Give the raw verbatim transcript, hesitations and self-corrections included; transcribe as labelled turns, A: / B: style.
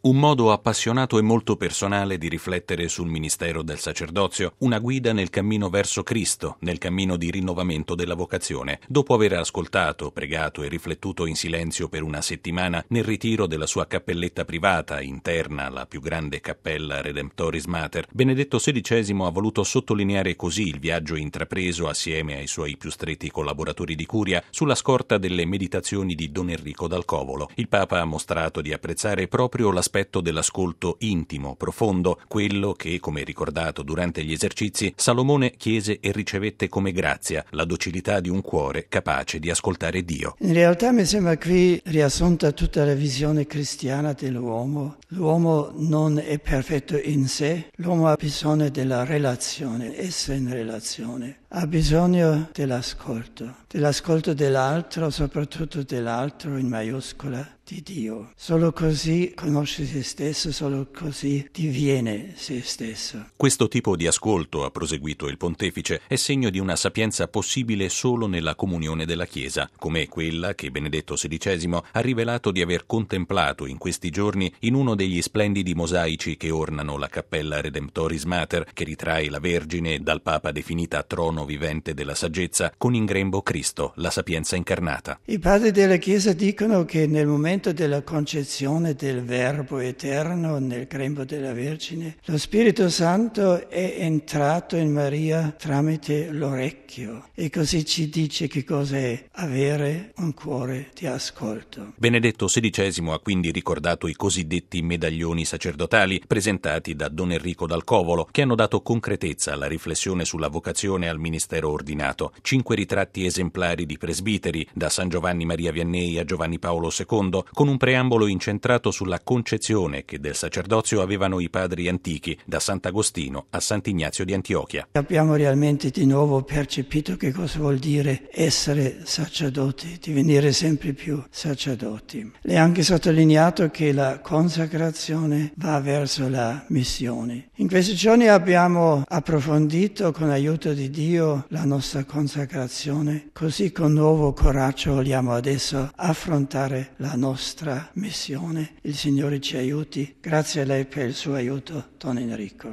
A: Un modo appassionato e molto personale di riflettere sul ministero del sacerdozio, una guida nel cammino verso Cristo, nel cammino di rinnovamento della vocazione. Dopo aver ascoltato, pregato e riflettuto in silenzio per una settimana nel ritiro della sua cappelletta privata, interna alla più grande cappella Redemptoris Mater, Benedetto sedicesimo ha voluto sottolineare così il viaggio intrapreso assieme ai suoi più stretti collaboratori di curia sulla scorta delle meditazioni di Don Enrico dal Covolo. Il Papa ha mostrato di apprezzare proprio l'aspetto dell'ascolto intimo, profondo, quello che, come ricordato durante gli esercizi, Salomone chiese e ricevette come grazia, la docilità di un cuore capace di ascoltare Dio.
B: In realtà mi sembra qui riassunta tutta la visione cristiana dell'uomo. L'uomo non è perfetto in sé, l'uomo ha bisogno della relazione, essere in relazione. Ha bisogno dell'ascolto, dell'ascolto dell'altro, soprattutto dell'altro in maiuscola, di Dio. Solo così conosce se stesso, solo così diviene se stesso.
A: Questo tipo di ascolto, ha proseguito il pontefice, è segno di una sapienza possibile solo nella comunione della Chiesa, come quella che Benedetto sedicesimo ha rivelato di aver contemplato in questi giorni in uno degli splendidi mosaici che ornano la cappella Redemptoris Mater, che ritrae la Vergine, dal Papa definita trono vivente della saggezza, con in grembo Cristo, la sapienza incarnata.
B: I padri della Chiesa dicono che nel momento della concezione del Verbo eterno nel grembo della Vergine, lo Spirito Santo è entrato in Maria tramite l'orecchio e così ci dice che cosa è avere un cuore di ascolto.
A: Benedetto sedicesimo ha quindi ricordato i cosiddetti medaglioni sacerdotali presentati da Don Enrico dal Covolo, che hanno dato concretezza alla riflessione sulla vocazione al ministero ordinato. Cinque ritratti esemplari di presbiteri, da San Giovanni Maria Vianney a Giovanni Paolo secondo, con un preambolo incentrato sulla concezione che del sacerdozio avevano i padri antichi, da Sant'Agostino a Sant'Ignazio di Antiochia.
B: Abbiamo realmente di nuovo percepito che cosa vuol dire essere sacerdoti, divenire sempre più sacerdoti. Lei ha anche sottolineato che la consacrazione va verso la missione. In questi giorni abbiamo approfondito con l'aiuto di Dio la nostra consacrazione, così con nuovo coraggio vogliamo adesso affrontare la nostra missione. Il Signore ci aiuti. Grazie a lei per il suo aiuto, Don Enrico.